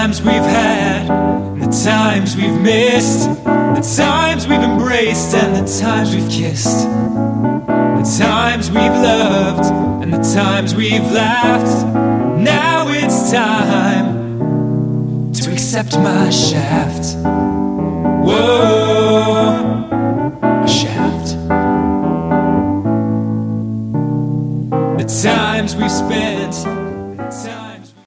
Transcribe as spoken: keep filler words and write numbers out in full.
times we've had, and the times we've missed, the times we've embraced and the times we've kissed, the times we've loved and the times we've laughed. Now it's time to accept my shaft. Whoa.